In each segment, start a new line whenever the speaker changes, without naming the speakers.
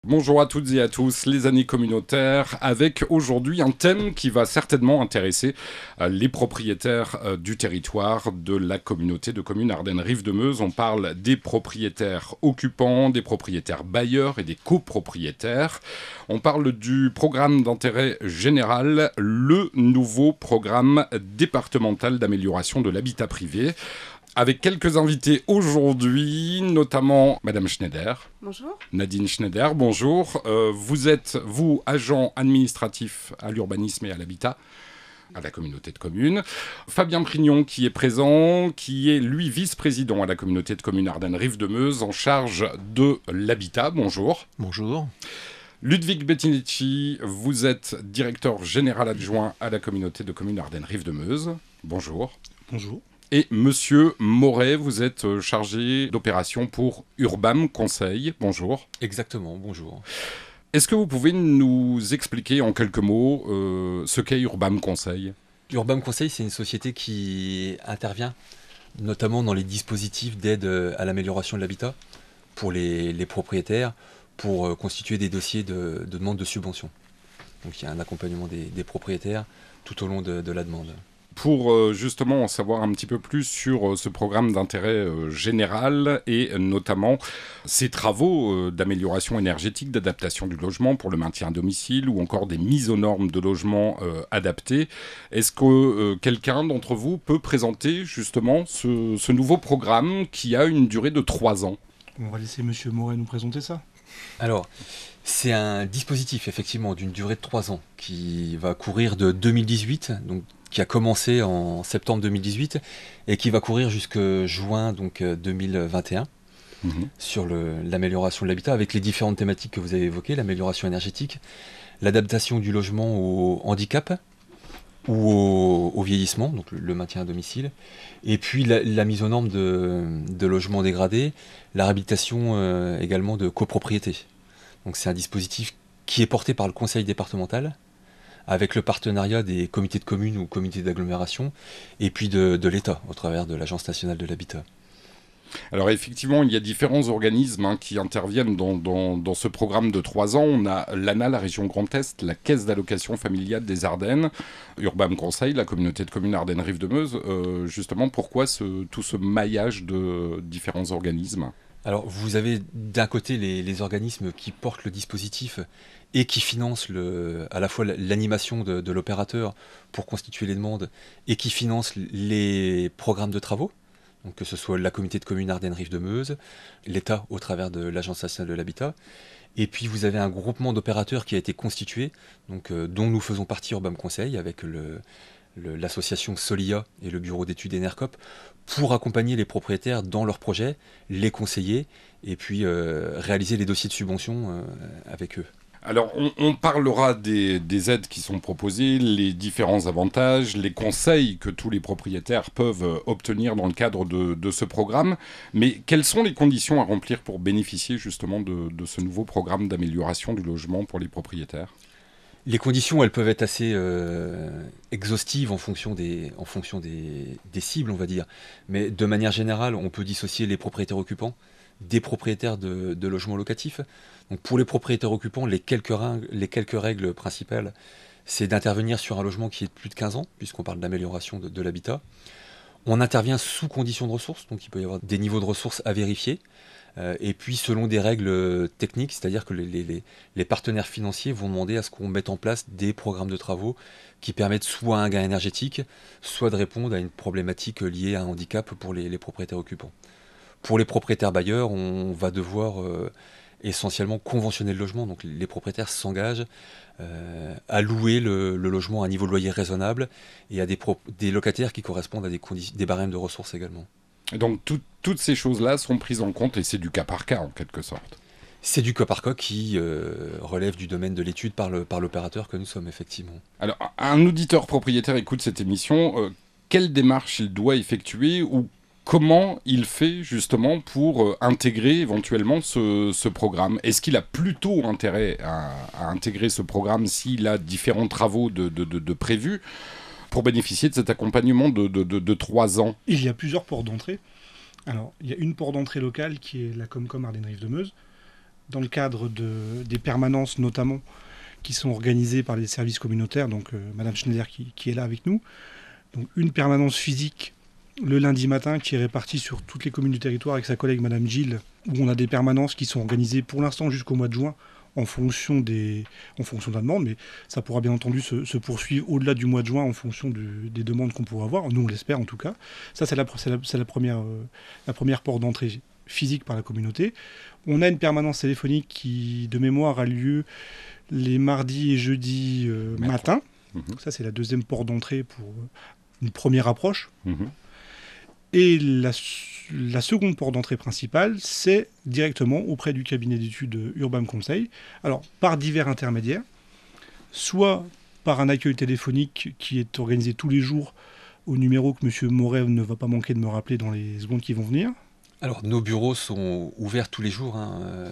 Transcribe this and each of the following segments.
Bonjour à toutes et à tous, les années communautaires, avec aujourd'hui un thème qui va certainement intéresser les propriétaires du territoire de la communauté de communes Ardennes-Rive-de-Meuse. On parle des propriétaires occupants, des propriétaires bailleurs et des copropriétaires. On parle du programme d'intérêt général, le nouveau programme départemental d'amélioration de l'habitat privé. Avec quelques invités aujourd'hui, notamment Madame Schneider.
Bonjour.
Nadine Schneider, bonjour. Vous êtes, agent administratif à l'urbanisme et à l'habitat, à la communauté de communes. Fabien Prignon, qui est présent, qui est, lui, vice-président à la communauté de communes Ardennes-Rive-de-Meuse, en charge de l'habitat. Bonjour.
Bonjour.
Ludwig Bettinicci, vous êtes directeur général adjoint à la communauté de communes Ardennes-Rive-de-Meuse. Bonjour.
Bonjour.
Et Monsieur Moret, vous êtes chargé d'opération pour Urbam Conseil. Bonjour.
Exactement, bonjour.
Est-ce que vous pouvez nous expliquer en quelques mots ce qu'est Urbam Conseil ?
Urbam Conseil, c'est une société qui intervient notamment dans les dispositifs d'aide à l'amélioration de l'habitat pour les propriétaires, pour constituer des dossiers de demande de subvention. Donc il y a un accompagnement des propriétaires tout au long de la demande.
Pour justement en savoir un petit peu plus sur ce programme d'intérêt général et notamment ces travaux d'amélioration énergétique, d'adaptation du logement pour le maintien à domicile ou encore des mises aux normes de logement adaptés, est-ce que quelqu'un d'entre vous peut présenter justement ce nouveau programme qui a une durée de 3 ans ?
On va laisser Monsieur Moret nous présenter ça.
Alors, c'est un dispositif effectivement d'une durée de 3 ans qui va courir de 2018, donc qui a commencé en septembre 2018 et qui va courir jusqu'à juin 2021 sur l'amélioration de l'habitat avec les différentes thématiques que vous avez évoquées, l'amélioration énergétique, l'adaptation du logement au handicap ou au vieillissement, donc le maintien à domicile, et puis la mise aux normes de logements dégradés, la réhabilitation également de copropriété. Donc c'est un dispositif qui est porté par le conseil départemental, avec le partenariat des comités de communes ou comités d'agglomération, et puis de l'État, au travers de l'Agence nationale de l'habitat.
Alors effectivement, il y a différents organismes qui interviennent dans ce programme de 3 ans. On a l'ANA, la région Grand Est, la Caisse d'allocation familiale des Ardennes, Urbam Conseil, la communauté de communes Ardennes-Rive-de-Meuse. Justement, pourquoi tout ce maillage de différents organismes ?
Alors, vous avez d'un côté les organismes qui portent le dispositif et qui financent à la fois l'animation de l'opérateur pour constituer les demandes et qui financent les programmes de travaux. Donc que ce soit la communauté de communes Ardennes-Rive-de-Meuse, l'État au travers de l'Agence nationale de l'habitat. Et puis vous avez un groupement d'opérateurs qui a été constitué, dont nous faisons partie Urbam Conseil avec l'association Solia et le bureau d'études Enercop pour accompagner les propriétaires dans leurs projets, les conseiller et puis réaliser les dossiers de subvention avec eux.
Alors, on parlera des aides qui sont proposées, les différents avantages, les conseils que tous les propriétaires peuvent obtenir dans le cadre de ce programme. Mais quelles sont les conditions à remplir pour bénéficier justement de ce nouveau programme d'amélioration du logement pour les propriétaires ?
Les conditions, elles peuvent être assez exhaustives en fonction des cibles, on va dire. Mais de manière générale, on peut dissocier les propriétaires occupants des propriétaires de logements locatifs. Donc pour les propriétaires occupants, les quelques règles principales, c'est d'intervenir sur un logement qui est de plus de 15 ans, puisqu'on parle d'amélioration de l'habitat. On intervient sous conditions de ressources, donc il peut y avoir des niveaux de ressources à vérifier. Et puis selon des règles techniques, c'est-à-dire que les partenaires financiers vont demander à ce qu'on mette en place des programmes de travaux qui permettent soit un gain énergétique, soit de répondre à une problématique liée à un handicap pour les propriétaires occupants. Pour les propriétaires bailleurs, on va devoir essentiellement conventionner le logement. Donc les propriétaires s'engagent à louer le logement à un niveau de loyer raisonnable et à des locataires qui correspondent à des barèmes de ressources également.
Et donc toutes ces choses-là sont prises en compte et c'est du cas par cas en quelque sorte.
C'est du cas par cas qui relève du domaine de l'étude par l'opérateur que nous sommes effectivement.
Alors un auditeur propriétaire écoute cette émission, quelle démarche il doit effectuer ou comment il fait justement pour intégrer éventuellement ce programme ? Est-ce qu'il a plutôt intérêt à intégrer ce programme s'il a différents travaux de prévus pour bénéficier de cet accompagnement de 3 ans ?
Il y a plusieurs portes d'entrée. Alors, il y a une porte d'entrée locale qui est la Comcom Ardennes-Rive-de-Meuse. dans le cadre des permanences notamment, qui sont organisées par les services communautaires, donc Madame Schneider qui est là avec nous. Donc une permanence physique le lundi matin qui est répartie sur toutes les communes du territoire avec sa collègue Madame Gilles, où on a des permanences qui sont organisées pour l'instant jusqu'au mois de juin en fonction de la demande, mais ça pourra bien entendu se poursuivre au-delà du mois de juin en fonction des demandes qu'on pourra avoir. Nous, on l'espère en tout cas. Ça, c'est la première porte d'entrée physique par la communauté. On a une permanence téléphonique qui, de mémoire, a lieu les mardis et jeudis matin. Ça, c'est la deuxième porte d'entrée pour une première approche. Et la seconde porte d'entrée principale, c'est directement auprès du cabinet d'études Urbam Conseil. Alors, par divers intermédiaires, soit par un accueil téléphonique qui est organisé tous les jours au numéro que M. Moret ne va pas manquer de me rappeler dans les secondes qui vont venir.
Alors, nos bureaux sont ouverts tous les jours,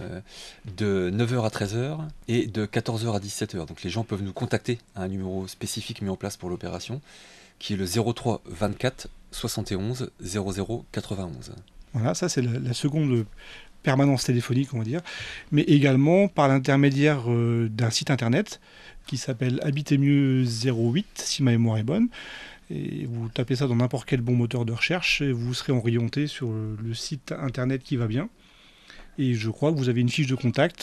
de 9h à 13h et de 14h à 17h. Donc, les gens peuvent nous contacter à un numéro spécifique mis en place pour l'opération, qui est le 03 24 71 00 91. Voilà,
ça c'est la seconde permanence téléphonique, on va dire, mais également par l'intermédiaire d'un site internet qui s'appelle Habiter Mieux 08, si ma mémoire est bonne. Et vous tapez ça dans n'importe quel bon moteur de recherche et vous serez orienté sur le site internet qui va bien. Et je crois que vous avez une fiche de contact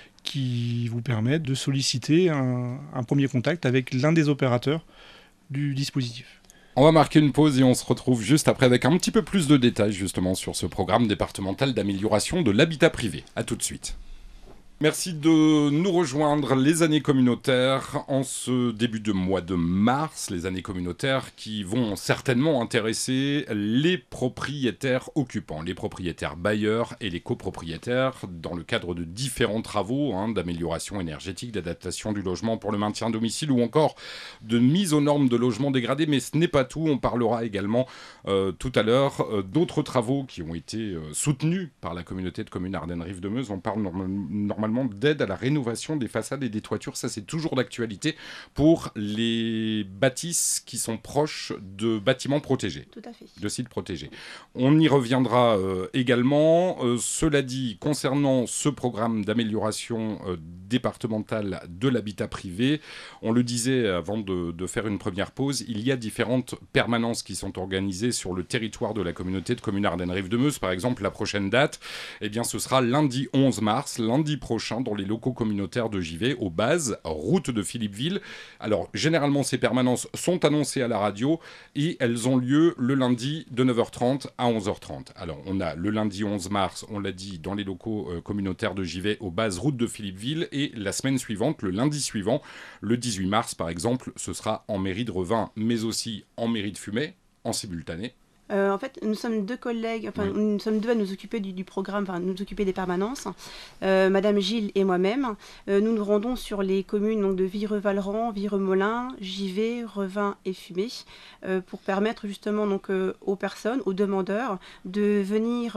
qui vous permet de solliciter un premier contact avec l'un des opérateurs du dispositif.
On va marquer une pause et on se retrouve juste après avec un petit peu plus de détails justement sur ce programme départemental d'amélioration de l'habitat privé. A tout de suite. Merci de nous rejoindre, les années communautaires, en ce début de mois de mars. Les années communautaires qui vont certainement intéresser les propriétaires occupants, les propriétaires bailleurs et les copropriétaires dans le cadre de différents travaux d'amélioration énergétique, d'adaptation du logement pour le maintien à domicile ou encore de mise aux normes de logements dégradés. Mais ce n'est pas tout, on parlera également tout à l'heure d'autres travaux qui ont été soutenus par la communauté de communes Ardennes-Rive-de-Meuse. On parle normalement d'aide à la rénovation des façades et des toitures. Ça, c'est toujours d'actualité pour les bâtisses qui sont proches de bâtiments protégés.
Tout à fait.
De sites protégés. On y reviendra également. Cela dit, concernant ce programme d'amélioration départementale de l'habitat privé, on le disait avant de faire une première pause, il y a différentes permanences qui sont organisées sur le territoire de la communauté de communes Ardennes-Rive-de-Meuse. Par exemple, la prochaine date, ce sera lundi 11 mars, lundi prochain, dans les locaux communautaires de JV, aux bases, route de Philippeville. Alors, généralement, ces permanences sont annoncées à la radio et elles ont lieu le lundi de 9h30 à 11h30. Alors, on a le lundi 11 mars, on l'a dit, dans les locaux communautaires de JV, aux bases, route de Philippeville, et la semaine suivante, le lundi suivant, le 18 mars, par exemple, ce sera en mairie de Revin, mais aussi en mairie de Fumay, en simultané.
En fait, nous sommes deux collègues, nous sommes deux à nous occuper du programme, nous occuper des permanences, Madame Gilles et moi-même. Nous nous rendons sur les communes donc, de Vireux-Vallerand, Vireux-Molin, Givet, Revin et Fumay, pour permettre justement donc, aux personnes, aux demandeurs, de venir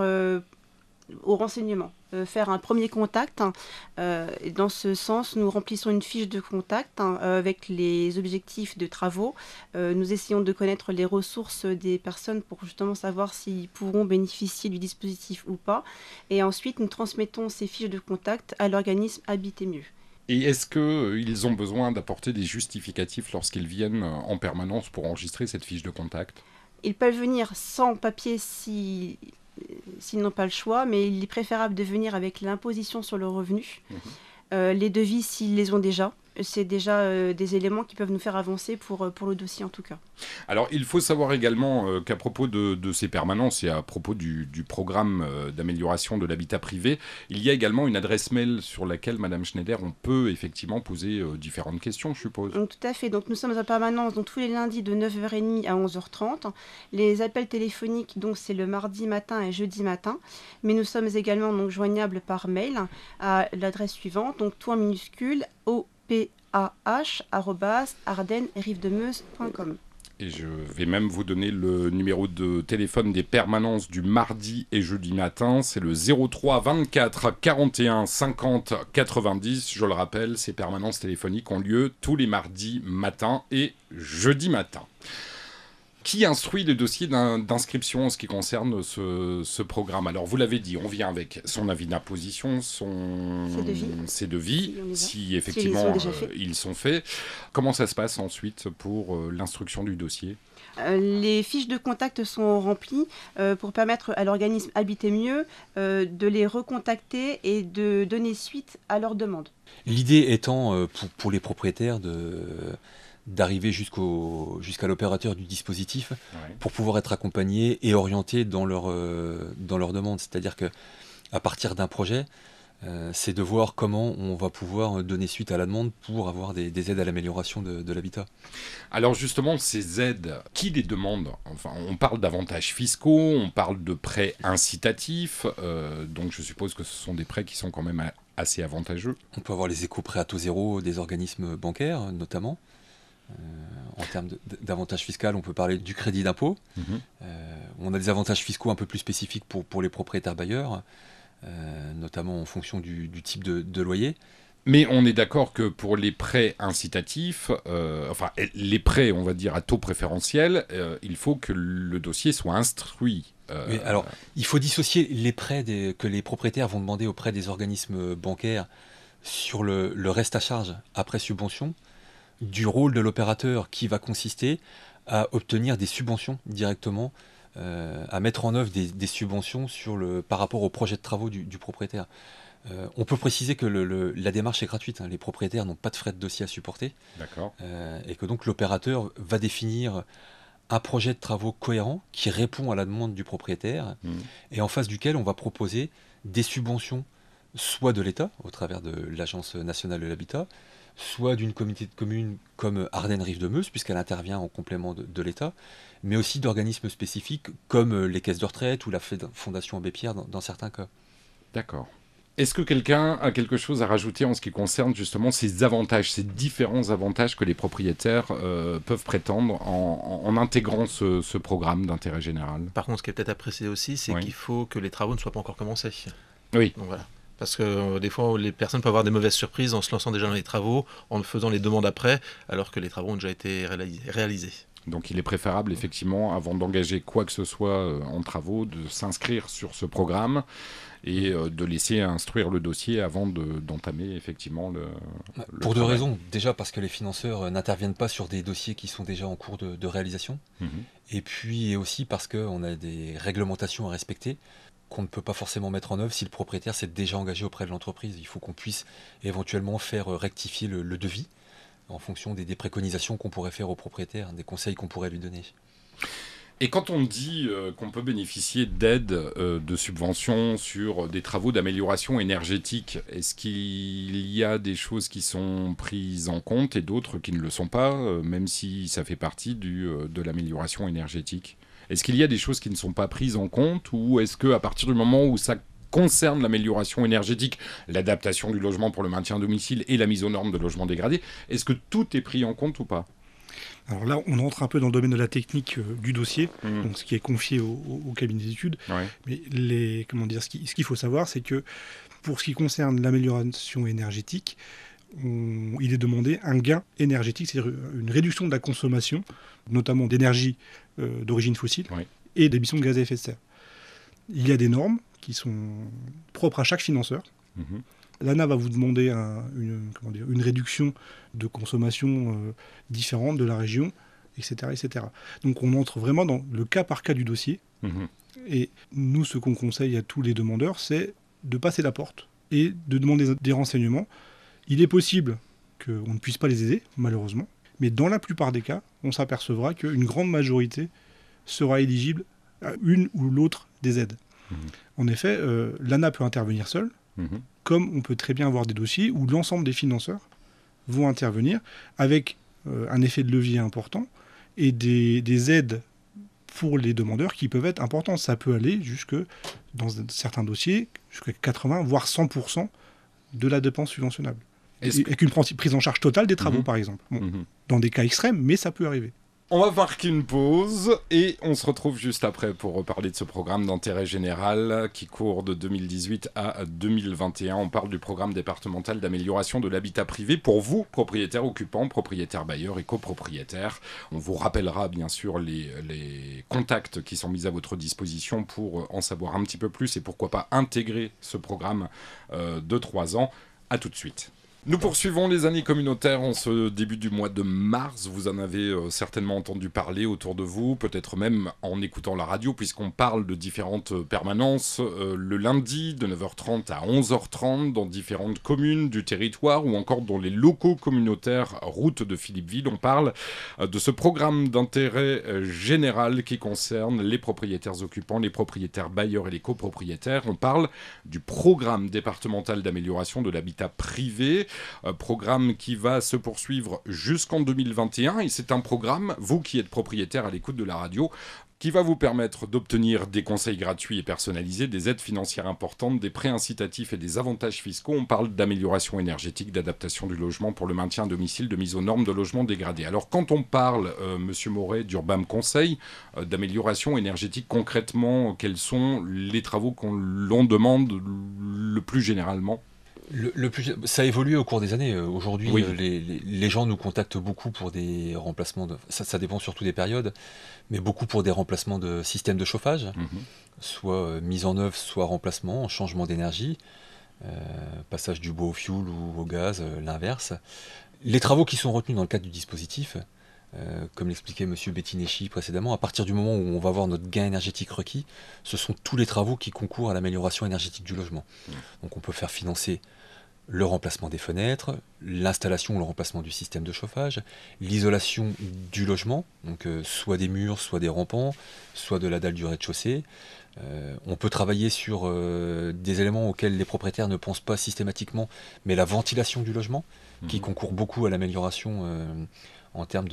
au renseignement, faire un premier contact. Et dans ce sens, nous remplissons une fiche de contact avec les objectifs de travaux. Nous essayons de connaître les ressources des personnes pour justement savoir s'ils pourront bénéficier du dispositif ou pas. Et ensuite, nous transmettons ces fiches de contact à l'organisme Habiter Mieux.
Et est-ce qu'ils ont besoin d'apporter des justificatifs lorsqu'ils viennent en permanence pour enregistrer cette fiche de contact ?
Ils peuvent venir sans papier s'ils n'ont pas le choix, mais il est préférable de venir avec l'imposition sur le revenu. Les devis, s'ils les ont déjà, c'est déjà des éléments qui peuvent nous faire avancer pour le dossier en tout cas.
Alors il faut savoir également qu'à propos de ces permanences et à propos du programme d'amélioration de l'habitat privé, il y a également une adresse mail sur laquelle, Madame Schneider, on peut effectivement poser différentes questions, je suppose.
Donc, tout à fait, donc nous sommes en permanence donc, tous les lundis de 9h30 à 11h30. Les appels téléphoniques, donc c'est le mardi matin et jeudi matin, mais nous sommes également donc, joignables par mail à l'adresse suivante, donc tout en minuscule, opah@ardennes-rive-de-meuse.com.
Et je vais même vous donner le numéro de téléphone des permanences du mardi et jeudi matin. C'est le 03 24 41 50 90. Je le rappelle, ces permanences téléphoniques ont lieu tous les mardis matin et jeudi matin. Qui instruit le dossier d'inscription en ce qui concerne ce programme? Alors, vous l'avez dit, on vient avec son avis d'imposition, ses devis, si effectivement ils sont faits. Comment ça se passe ensuite pour l'instruction du dossier?
Les fiches de contact sont remplies pour permettre à l'organisme Habiter Mieux de les recontacter et de donner suite à leurs demandes.
L'idée étant pour les propriétaires d'arriver jusqu'à l'opérateur du dispositif pour pouvoir être accompagnés et orientés dans leur demande. C'est-à-dire qu'à partir d'un projet, c'est de voir comment on va pouvoir donner suite à la demande pour avoir des aides à l'amélioration de l'habitat.
Alors justement, ces aides, qui les demande? Enfin, on parle d'avantages fiscaux, on parle de prêts incitatifs, donc je suppose que ce sont des prêts qui sont quand même assez avantageux.
On peut avoir les éco-prêts à taux zéro des organismes bancaires, notamment. En termes d'avantages fiscaux, on peut parler du crédit d'impôt. On a des avantages fiscaux un peu plus spécifiques pour les propriétaires bailleurs, notamment en fonction du type de loyer.
Mais on est d'accord que pour les prêts incitatifs, les prêts, on va dire, à taux préférentiel, il faut que le dossier soit instruit.
Oui, alors, il faut dissocier les prêts que les propriétaires vont demander auprès des organismes bancaires sur le reste à charge après subvention, du rôle de l'opérateur qui va consister à obtenir des subventions directement, à mettre en œuvre des subventions par rapport au projet de travaux du propriétaire. On peut préciser que la démarche est gratuite, hein. Les propriétaires n'ont pas de frais de dossier à supporter.
D'accord.
Et que donc l'opérateur va définir un projet de travaux cohérent qui répond à la demande du propriétaire et en face duquel on va proposer des subventions, soit de l'État, au travers de l'Agence nationale de l'habitat, soit d'une communauté de communes comme Ardennes Rives de Meuse, puisqu'elle intervient en complément de l'État, mais aussi d'organismes spécifiques comme les caisses de retraite ou la Fondation Abbé Pierre dans certains cas.
D'accord. Est-ce que quelqu'un a quelque chose à rajouter en ce qui concerne justement ces avantages, ces différents avantages que les propriétaires peuvent prétendre en intégrant ce programme d'intérêt général?
Par contre, ce qui est peut-être à préciser aussi, c'est qu'il faut que les travaux ne soient pas encore commencés.
Oui.
Donc voilà. Parce que des fois, les personnes peuvent avoir des mauvaises surprises en se lançant déjà dans les travaux, en faisant les demandes après, alors que les travaux ont déjà été réalisés.
Donc il est préférable, effectivement, avant d'engager quoi que ce soit en travaux, de s'inscrire sur ce programme et de laisser instruire le dossier avant d'entamer effectivement le
Pour deux raisons. Déjà parce que les financeurs n'interviennent pas sur des dossiers qui sont déjà en cours de réalisation. Et puis aussi parce qu'on a des réglementations à respecter qu'on ne peut pas forcément mettre en œuvre si le propriétaire s'est déjà engagé auprès de l'entreprise. Il faut qu'on puisse éventuellement faire rectifier le devis en fonction des préconisations qu'on pourrait faire au propriétaire, des conseils qu'on pourrait lui donner.
Et quand on dit qu'on peut bénéficier d'aides, de subventions sur des travaux d'amélioration énergétique, est-ce qu'il y a des choses qui sont prises en compte et d'autres qui ne le sont pas, même si ça fait partie de l'amélioration énergétique? Est-ce qu'il y a des choses qui ne sont pas prises en compte, ou est-ce qu'à partir du moment où ça concerne l'amélioration énergétique, l'adaptation du logement pour le maintien à domicile et la mise aux normes de logements dégradés, est-ce que tout est pris en compte ou pas?
Alors là, on entre un peu dans le domaine de la technique du dossier, donc ce qui est confié au cabinet d'études. Mais ce qu'il faut savoir, c'est que pour ce qui concerne l'amélioration énergétique, il est demandé un gain énergétique, c'est-à-dire une réduction de la consommation, notamment d'énergie d'origine fossile et d'émissions de gaz à effet de serre. Il y a des normes qui sont propres à chaque financeur. L'ANA va vous demander une réduction de consommation différente de la région, etc., etc. Donc on entre vraiment dans le cas par cas du dossier. Et nous, ce qu'on conseille à tous les demandeurs, c'est de passer la porte et de demander des renseignements. Il est possible qu'on ne puisse pas les aider, malheureusement, mais dans la plupart des cas, on s'apercevra qu'une grande majorité sera éligible à une ou l'autre des aides. En effet, l'ANA peut intervenir seule, comme on peut très bien avoir des dossiers où l'ensemble des financeurs vont intervenir avec un effet de levier important et des aides pour les demandeurs qui peuvent être importantes. Ça peut aller dans certains dossiers, jusqu'à 80, voire 100% de la dépense subventionnable. Avec une prise en charge totale des travaux, par exemple. Dans des cas extrêmes, mais ça peut arriver.
On va marquer une pause et on se retrouve juste après pour reparler de ce programme d'intérêt général qui court de 2018 à 2021. On parle du programme départemental d'amélioration de l'habitat privé pour vous, propriétaires occupants, propriétaires bailleurs et copropriétaires. On vous rappellera bien sûr les contacts qui sont mis à votre disposition pour en savoir un petit peu plus et pourquoi pas intégrer ce programme de 3 ans. À tout de suite. Nous poursuivons les années communautaires en ce début du mois de mars. Vous en avez certainement entendu parler autour de vous, peut-être même en écoutant la radio, puisqu'on parle de différentes permanences le lundi de 9h30 à 11h30 dans différentes communes du territoire ou encore dans les locaux communautaires route de Philippeville. On parle de ce programme d'intérêt général qui concerne les propriétaires occupants, les propriétaires bailleurs et les copropriétaires. On parle du programme départemental d'amélioration de l'habitat privé. Programme qui va se poursuivre jusqu'en 2021 et c'est un programme, vous qui êtes propriétaire à l'écoute de la radio, qui va vous permettre d'obtenir des conseils gratuits et personnalisés, des aides financières importantes, des prêts incitatifs et des avantages fiscaux. On parle d'amélioration énergétique, d'adaptation du logement pour le maintien à domicile, de mise aux normes de logements dégradés. Alors quand on parle, Monsieur Moret, d'Urbam Conseil, d'amélioration énergétique, concrètement, quels sont les travaux qu'on l'on demande le plus généralement ?
Ça a évolué au cours des années. Aujourd'hui,
oui.
Les gens nous contactent beaucoup pour des remplacements. Ça dépend surtout des périodes, mais beaucoup pour des remplacements de systèmes de chauffage, soit mise en œuvre, soit remplacement, changement d'énergie, passage du bois au fioul ou au gaz, l'inverse. Les travaux qui sont retenus dans le cadre du dispositif, comme l'expliquait M. Bettineschi précédemment, à partir du moment où on va avoir notre gain énergétique requis, ce sont tous les travaux qui concourent à l'amélioration énergétique du logement. Donc on peut faire financer le remplacement des fenêtres, l'installation ou le remplacement du système de chauffage, l'isolation du logement, donc soit des murs, soit des rampants, soit de la dalle du rez-de-chaussée. On peut travailler sur des éléments auxquels les propriétaires ne pensent pas systématiquement, mais la ventilation du logement, qui concourt beaucoup à l'amélioration en termes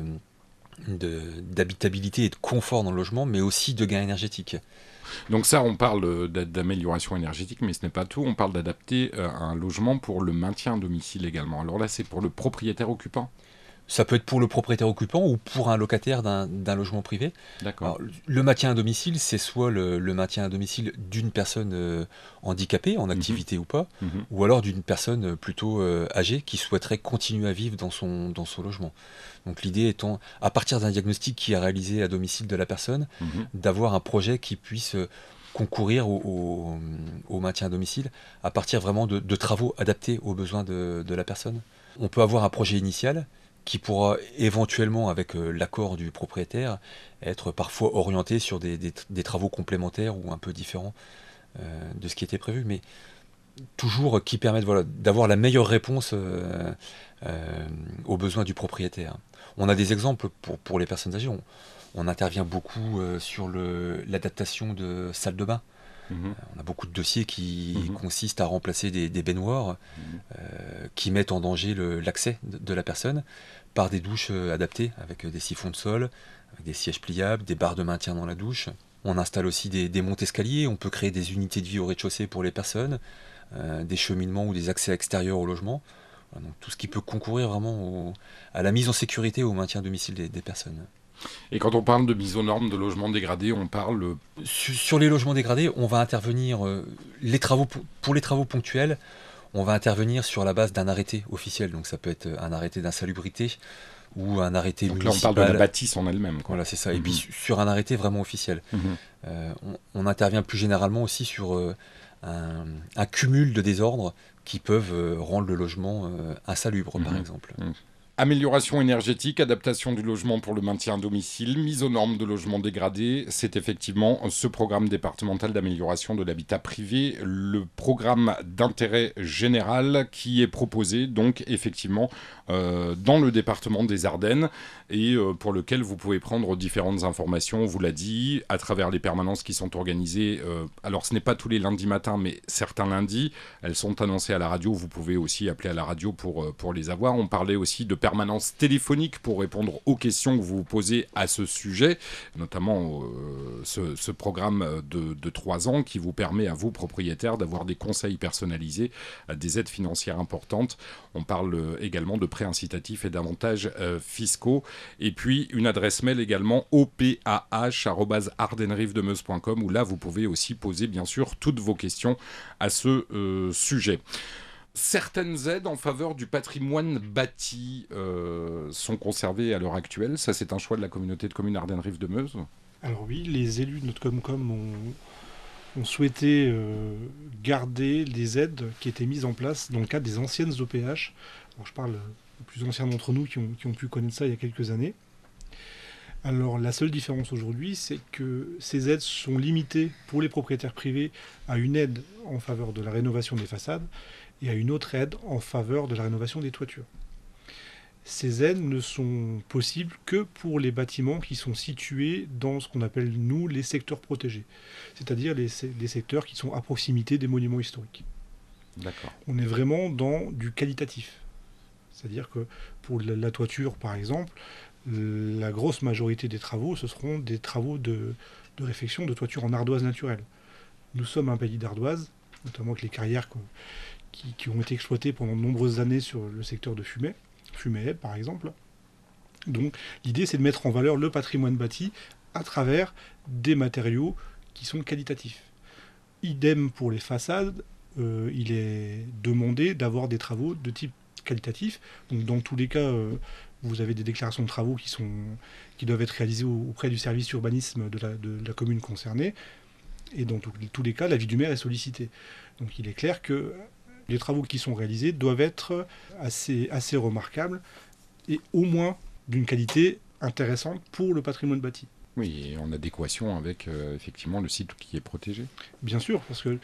d'habitabilité et de confort dans le logement, mais aussi de gain énergétique.
Donc ça, on parle d'amélioration énergétique, mais ce n'est pas tout. On parle d'adapter un logement pour le maintien à domicile également. Alors là, c'est pour le propriétaire occupant ?
Ça peut être pour le propriétaire occupant ou pour un locataire d'un logement privé.
D'accord.
Alors, le maintien à domicile, c'est soit le maintien à domicile d'une personne handicapée, en activité ou pas, ou alors d'une personne plutôt âgée qui souhaiterait continuer à vivre dans son logement. Donc l'idée étant, à partir d'un diagnostic qui est réalisé à domicile de la personne, d'avoir un projet qui puisse concourir au maintien à domicile à partir vraiment de travaux adaptés aux besoins de la personne. On peut avoir un projet initial qui pourra éventuellement, avec l'accord du propriétaire, être parfois orienté sur des travaux complémentaires ou un peu différents de ce qui était prévu, mais toujours qui permettent d'avoir la meilleure réponse aux besoins du propriétaire. On a des exemples pour les personnes âgées. On intervient beaucoup sur l'adaptation de salles de bain. On a beaucoup de dossiers qui consistent à remplacer des baignoires qui mettent en danger l'accès de la personne par des douches adaptées avec des siphons de sol, avec des sièges pliables, des barres de maintien dans la douche. On installe aussi des montes-escaliers, on peut créer des unités de vie au rez-de-chaussée pour les personnes, des cheminements ou des accès extérieurs au logement. Voilà, donc tout ce qui peut concourir vraiment à la mise en sécurité et au maintien à domicile des personnes.
Et quand on parle de mise aux normes de logements dégradés, on parle...
Sur les logements dégradés, on va intervenir, pour les travaux ponctuels, on va intervenir sur la base d'un arrêté officiel. Donc ça peut être un arrêté d'insalubrité ou un arrêté municipal.
Donc là, on parle de la bâtisse en elle-même.
Voilà, c'est ça. Et puis sur un arrêté vraiment officiel. On intervient plus généralement aussi sur un cumul de désordres qui peuvent rendre le logement insalubre, par exemple.
Amélioration énergétique, adaptation du logement pour le maintien à domicile, mise aux normes de logements dégradés, c'est effectivement ce programme départemental d'amélioration de l'habitat privé, le programme d'intérêt général qui est proposé donc effectivement dans le département des Ardennes et pour lequel vous pouvez prendre différentes informations, on vous l'a dit, à travers les permanences qui sont organisées. Alors ce n'est pas tous les lundis matins, mais certains lundis, elles sont annoncées à la radio, vous pouvez aussi appeler à la radio pour les avoir. On parlait aussi de permanence téléphonique pour répondre aux questions que vous vous posez à ce sujet, notamment ce programme de 3 ans qui vous permet à vous, propriétaires, d'avoir des conseils personnalisés, des aides financières importantes. On parle également de prêts incitatifs et d'avantages fiscaux. Et puis une adresse mail également opah@ardenrivedemeuse.com où là vous pouvez aussi poser bien sûr toutes vos questions à ce sujet. Certaines aides en faveur du patrimoine bâti sont conservées à l'heure actuelle. Ça, c'est un choix de la communauté de communes Ardennes-Rive-de-Meuse.
Alors oui, les élus de notre Comcom ont souhaité garder les aides qui étaient mises en place dans le cadre des anciennes OPH. Alors, je parle des plus anciens d'entre nous qui ont pu connaître ça il y a quelques années. Alors la seule différence aujourd'hui, c'est que ces aides sont limitées pour les propriétaires privés à une aide en faveur de la rénovation des façades et à une autre aide en faveur de la rénovation des toitures. Ces aides ne sont possibles que pour les bâtiments qui sont situés dans ce qu'on appelle, nous, les secteurs protégés, c'est-à-dire les secteurs qui sont à proximité des monuments historiques.
D'accord.
On est vraiment dans du qualitatif. C'est-à-dire que pour la toiture, par exemple, la grosse majorité des travaux, ce seront des travaux de réfection de toiture en ardoise naturelle. Nous sommes un pays d'ardoise, notamment avec les carrières qui ont été exploitées pendant de nombreuses années sur le secteur de Fumay par exemple. Donc l'idée, c'est de mettre en valeur le patrimoine bâti à travers des matériaux qui sont qualitatifs. Idem pour les façades, il est demandé d'avoir des travaux de type qualitatif. Donc dans tous les cas, vous avez des déclarations de travaux qui doivent être réalisées auprès du service urbanisme de la commune concernée. Et dans tous les cas, l'avis du maire est sollicité. Donc il est clair que les travaux qui sont réalisés doivent être assez remarquables et au moins d'une qualité intéressante pour le patrimoine bâti.
Oui, et en adéquation avec effectivement le site qui est protégé.
Bien sûr, parce que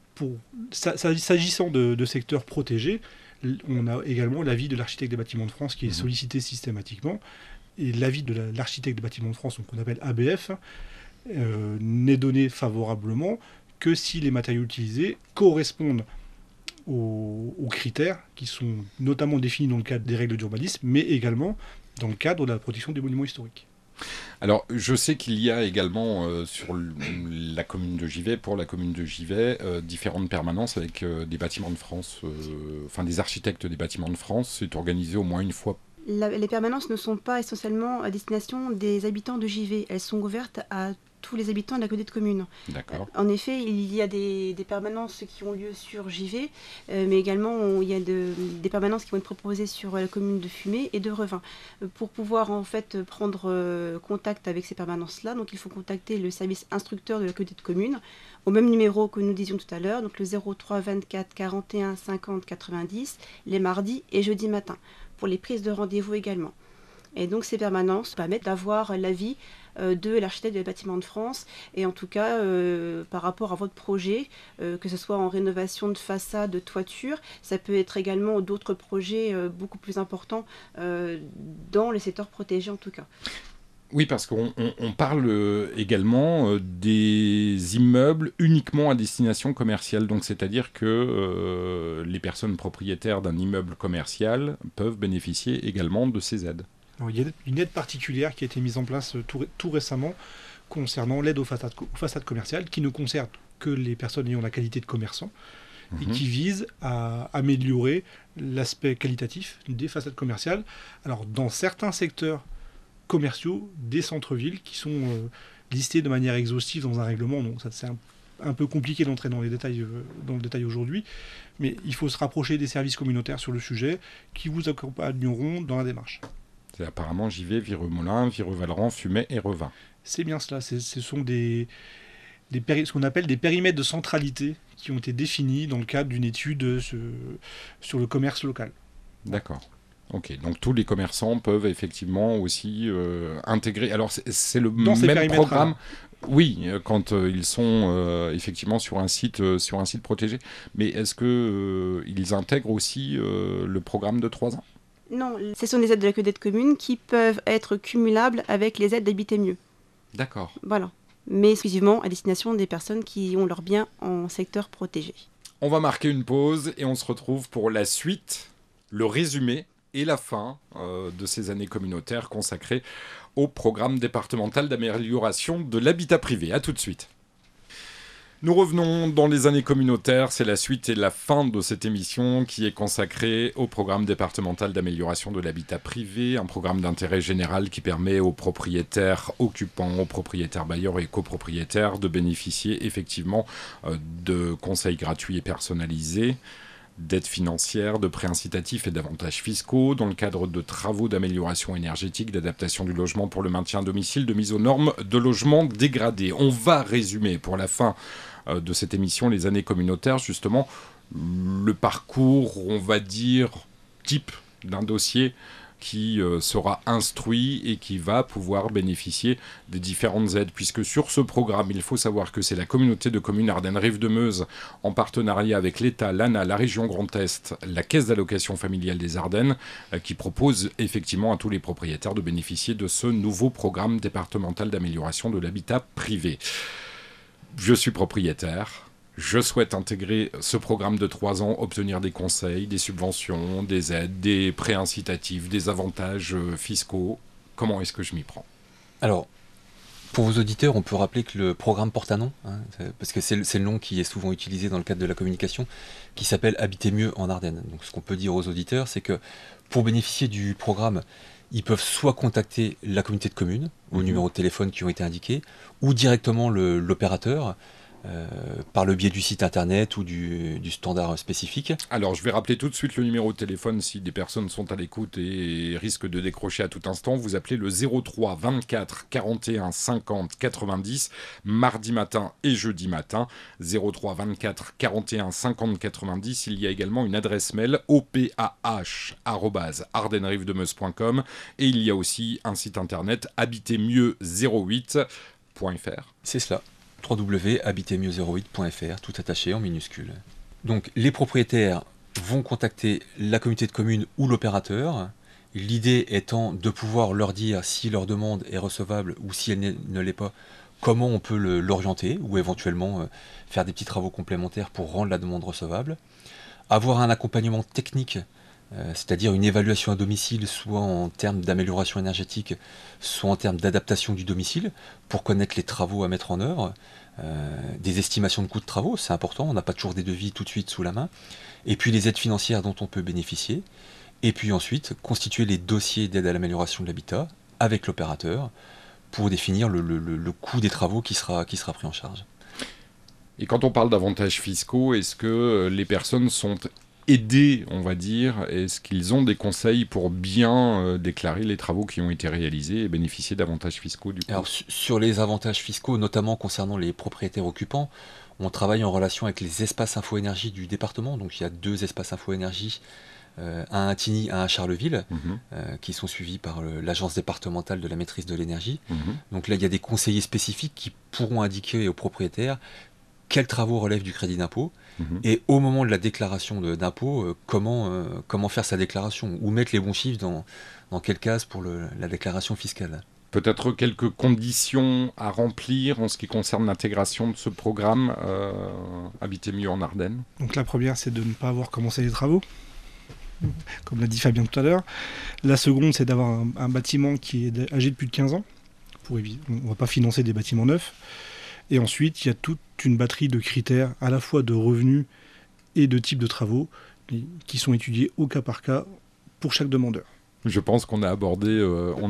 s'agissant de secteurs protégés, on a également l'avis de l'architecte des bâtiments de France qui est sollicité systématiquement. Et l'avis de l'architecte des bâtiments de France, qu'on appelle ABF, n'est donné favorablement que si les matériaux utilisés correspondent aux critères qui sont notamment définis dans le cadre des règles d'urbanisme, mais également dans le cadre de la protection des monuments historiques.
Alors, je sais qu'il y a également sur la commune de Givet, pour la commune de Givet, différentes permanences avec des bâtiments de France, des architectes des bâtiments de France. C'est organisé au moins une fois.
Les permanences ne sont pas essentiellement à destination des habitants de Givet. Elles sont ouvertes à tous les habitants de la communauté de communes.
D'accord.
En effet, il y a des permanences qui ont lieu sur Givet, mais également il y a des permanences qui vont être proposées sur la commune de Fumay et de Revin. Pour pouvoir en fait prendre contact avec ces permanences-là, donc il faut contacter le service instructeur de la communauté de communes au même numéro que nous disions tout à l'heure, donc le 03 24 41 50 90, les mardis et jeudis matin, pour les prises de rendez-vous également. Et donc ces permanences permettent d'avoir l'avis de l'architecte des bâtiments de France et en tout cas par rapport à votre projet, que ce soit en rénovation de façade, de toiture, ça peut être également d'autres projets beaucoup plus importants dans les secteurs protégés en tout cas.
Oui, parce qu'on parle également des immeubles uniquement à destination commerciale. Donc, c'est-à-dire que les personnes propriétaires d'un immeuble commercial peuvent bénéficier également de ces aides.
Alors, il y a une aide particulière qui a été mise en place tout récemment concernant l'aide aux façades commerciales, qui ne concerne que les personnes ayant la qualité de commerçant et qui vise à améliorer l'aspect qualitatif des façades commerciales. Alors, dans certains secteurs commerciaux des centres-villes qui sont listés de manière exhaustive dans un règlement, donc ça c'est un peu compliqué d'entrer dans le détail aujourd'hui, mais il faut se rapprocher des services communautaires sur le sujet qui vous accompagneront dans la démarche.
C'est apparemment Givet, Vireux-Molin, Vireux-Valran, Fumay et Revin.
C'est bien cela, ce sont ce qu'on appelle des périmètres de centralité qui ont été définis dans le cadre d'une étude sur le commerce local.
D'accord. Ok, donc tous les commerçants peuvent effectivement aussi intégrer. Alors c'est le même programme. Oui, quand ils sont effectivement sur un site protégé. Mais est-ce que ils intègrent aussi le programme de 3 ans ?
Non, ce sont des aides de la communauté de communes qui peuvent être cumulables avec les aides d'habiter mieux.
D'accord.
Voilà, mais exclusivement à destination des personnes qui ont leurs biens en secteur protégé.
On va marquer une pause et on se retrouve pour la suite, le résumé et la fin de ces années communautaires consacrées au programme départemental d'amélioration de l'habitat privé. A tout de suite. Nous revenons dans les années communautaires, c'est la suite et la fin de cette émission qui est consacrée au programme départemental d'amélioration de l'habitat privé, un programme d'intérêt général qui permet aux propriétaires occupants, aux propriétaires bailleurs et copropriétaires de bénéficier effectivement de conseils gratuits et personnalisés, d'aides financières, de prêts incitatifs et d'avantages fiscaux dans le cadre de travaux d'amélioration énergétique, d'adaptation du logement pour le maintien à domicile, de mise aux normes de logements dégradés. On va résumer pour la fin de cette émission les années communautaires, justement le parcours, on va dire, type d'un dossier qui sera instruit et qui va pouvoir bénéficier des différentes aides, puisque sur ce programme, il faut savoir que c'est la communauté de communes Ardennes-Rive de Meuse, en partenariat avec l'État, l'ANA, la région Grand Est, la Caisse d'allocation familiale des Ardennes, qui propose effectivement à tous les propriétaires de bénéficier de ce nouveau programme départemental d'amélioration de l'habitat privé. Je suis propriétaire. Je souhaite intégrer ce programme de 3 ans, obtenir des conseils, des subventions, des aides, des prêts incitatifs, des avantages fiscaux. Comment est-ce que je m'y prends ?
Alors, pour vos auditeurs, on peut rappeler que le programme porte un nom, parce que c'est le nom qui est souvent utilisé dans le cadre de la communication, qui s'appelle Habiter mieux en Ardennes. Donc ce qu'on peut dire aux auditeurs, c'est que pour bénéficier du programme, ils peuvent soit contacter la communauté de communes, au numéro de téléphone qui ont été indiqués, ou directement l'opérateur, par le biais du site internet ou du standard spécifique.
Alors, je vais rappeler tout de suite le numéro de téléphone si des personnes sont à l'écoute et risquent de décrocher à tout instant. Vous appelez le 03 24 41 50 90, mardi matin et jeudi matin. 03 24 41 50 90. Il y a également une adresse mail opah@ardennesrivedemeuse.com et il y a aussi un site internet habitermieux08.fr.
C'est cela. www.habitermieux08.fr, tout attaché en minuscules. Donc les propriétaires vont contacter la communauté de communes ou l'opérateur, l'idée étant de pouvoir leur dire si leur demande est recevable ou si elle ne l'est pas, comment on peut l'orienter ou éventuellement faire des petits travaux complémentaires pour rendre la demande recevable, avoir un accompagnement technique, c'est-à-dire une évaluation à domicile, soit en termes d'amélioration énergétique, soit en termes d'adaptation du domicile, pour connaître les travaux à mettre en œuvre, des estimations de coûts de travaux, c'est important, on n'a pas toujours des devis tout de suite sous la main, et puis les aides financières dont on peut bénéficier, et puis ensuite constituer les dossiers d'aide à l'amélioration de l'habitat avec l'opérateur pour définir le coût des travaux qui sera pris en charge.
Et quand on parle d'avantages fiscaux, est-ce que les personnes sont aidés, on va dire, est-ce qu'ils ont des conseils pour bien déclarer les travaux qui ont été réalisés et bénéficier d'avantages fiscaux du coup ?
Alors, sur les avantages fiscaux, notamment concernant les propriétaires occupants, on travaille en relation avec les espaces info-énergie du département. Donc il y a 2 espaces info-énergie, un à Tigny, un à Charleville, qui sont suivis par l'agence départementale de la maîtrise de l'énergie. Donc là, il y a des conseillers spécifiques qui pourront indiquer aux propriétaires quels travaux relèvent du crédit d'impôt, et au moment de la déclaration d'impôt, comment faire sa déclaration, ou mettre les bons chiffres dans quelle case pour la déclaration fiscale.
Peut-être quelques conditions à remplir en ce qui concerne l'intégration de ce programme Habiter mieux en Ardennes.
Donc la première, c'est de ne pas avoir commencé les travaux, comme l'a dit Fabien tout à l'heure. La seconde, c'est d'avoir un bâtiment qui est âgé de plus de 15 ans. On ne va pas financer des bâtiments neufs. Et ensuite, il y a toute une batterie de critères, à la fois de revenus et de types de travaux, qui sont étudiés au cas par cas pour chaque demandeur.
Je pense qu'on a abordé,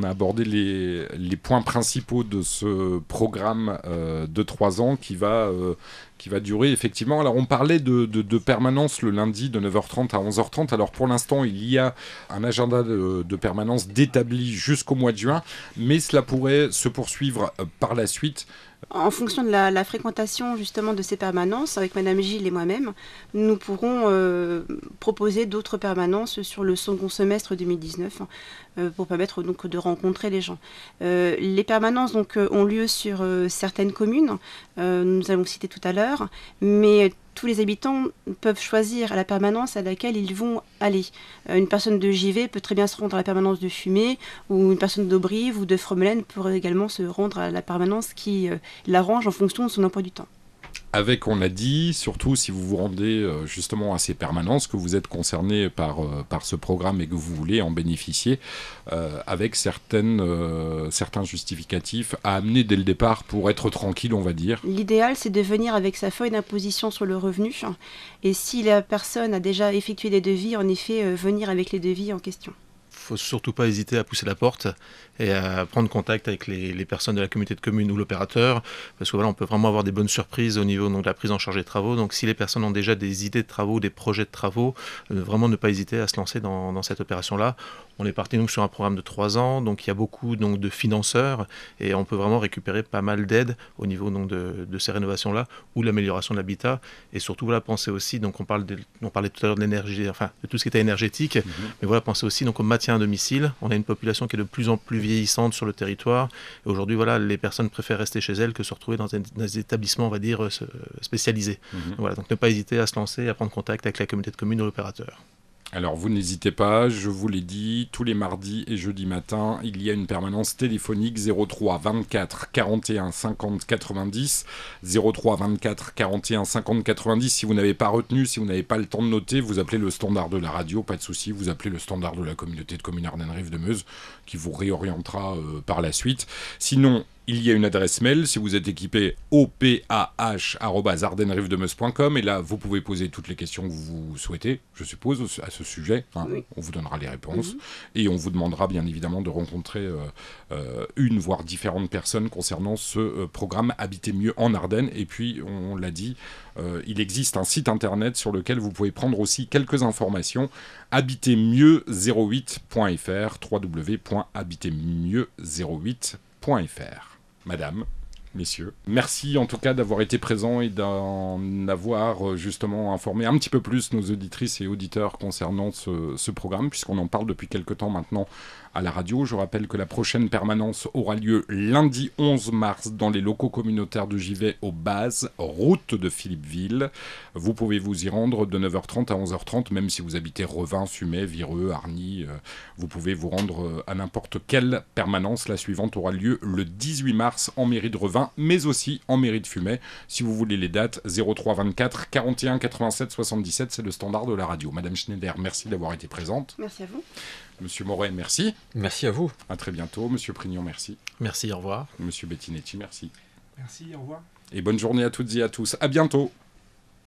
les points principaux de ce programme de 3 ans qui va durer effectivement. Alors on parlait de permanence le lundi de 9h30 à 11h30. Alors pour l'instant il y a un agenda de permanence d'établi jusqu'au mois de juin, mais cela pourrait se poursuivre par la suite.
En fonction de la fréquentation justement de ces permanences, avec Madame Gilles et moi-même, nous pourrons proposer d'autres permanences sur le second semestre 2019 pour permettre donc de rencontrer les gens. Les permanences donc ont lieu sur certaines communes, nous allons citer tout à l'heure, mais tous les habitants peuvent choisir la permanence à laquelle ils vont aller. Une personne de JV peut très bien se rendre à la permanence de Fumé, ou une personne d'Auberive ou de Fromelaine pourrait également se rendre à la permanence qui l'arrange en fonction de son emploi du temps.
Avec, on l'a dit, surtout si vous vous rendez justement à ces permanences, que vous êtes concerné par ce programme et que vous voulez en bénéficier, avec certains justificatifs à amener dès le départ pour être tranquille, on va dire.
L'idéal, c'est de venir avec sa feuille d'imposition sur le revenu. Et si la personne a déjà effectué des devis, en effet, venir avec les devis en question.
Faut surtout pas hésiter à pousser la porte et à prendre contact avec les personnes de la communauté de communes ou l'opérateur, parce que voilà, on peut vraiment avoir des bonnes surprises au niveau donc, de la prise en charge des travaux. Donc si les personnes ont déjà des idées de travaux, des projets de travaux, vraiment ne pas hésiter à se lancer dans cette opération-là. On est parti donc sur un programme de 3 ans, donc il y a beaucoup donc, de financeurs et on peut vraiment récupérer pas mal d'aides au niveau donc, de ces rénovations-là ou l'amélioration de l'habitat. Et surtout, voilà, pensez aussi, donc on parlait tout à l'heure de l'énergie, enfin de tout ce qui était énergétique, mais voilà, pensez aussi donc, au maintien à domicile. On a une population qui est de plus en plus vieillissante sur le territoire. Et aujourd'hui, voilà, les personnes préfèrent rester chez elles que se retrouver dans des établissements, on va dire, spécialisés. Voilà, donc ne pas hésiter à se lancer, à prendre contact avec la communauté de communes ou l'opérateur.
Alors vous n'hésitez pas, je vous l'ai dit, tous les mardis et jeudis matin, il y a une permanence téléphonique 03 24 41 50 90, 03 24 41 50 90. Si vous n'avez pas retenu, si vous n'avez pas le temps de noter, vous appelez le standard de la radio, pas de souci, vous appelez le standard de la communauté de communes Ardennes-Rive-de-Meuse qui vous réorientera par la suite. Sinon, il y a une adresse mail, si vous êtes équipé opah@ardennesrivedemeuse.com, et là vous pouvez poser toutes les questions que vous souhaitez, je suppose, à ce sujet. Oui. On vous donnera les réponses et on vous demandera bien évidemment de rencontrer une voire différentes personnes concernant ce programme Habiter mieux en Ardennes. Et puis on l'a dit, il existe un site internet sur lequel vous pouvez prendre aussi quelques informations, habitermieux08.fr, www.habitermieux08.fr. Madame, messieurs, merci en tout cas d'avoir été présents et d'en avoir justement informé un petit peu plus nos auditrices et auditeurs concernant ce programme, puisqu'on en parle depuis quelque temps maintenant à la radio. Je rappelle que la prochaine permanence aura lieu lundi 11 mars dans les locaux communautaires de Givet aux Bases, route de Philippeville. Vous pouvez vous y rendre de 9h30 à 11h30, même si vous habitez Revin, Fumay, Vireux, Hargny. Vous pouvez vous rendre à n'importe quelle permanence. La suivante aura lieu le 18 mars en mairie de Revin, mais aussi en mairie de Fumay. Si vous voulez les dates, 03 24 41 87 77, c'est le standard de la radio. Madame Schneider, merci d'avoir été présente.
Merci à vous.
Monsieur Moret, merci.
Merci à vous.
À très bientôt. Monsieur Prignon, merci.
Merci, au revoir.
Monsieur Bettinetti, merci.
Merci, au revoir.
Et bonne journée à toutes et à tous. À bientôt.